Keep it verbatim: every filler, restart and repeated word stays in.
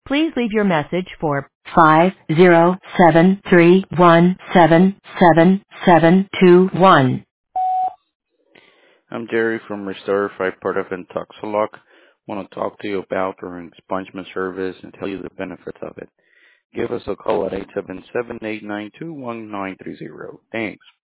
Please leave your message for five zero seven three one seven seven seven two one. I'm Jerry from Restorify, part of Intoxalock. Want to talk to you about our expungement service and tell you the benefits of it. Give us a call at eight seven seven, eight nine two, one nine three zero. Thanks.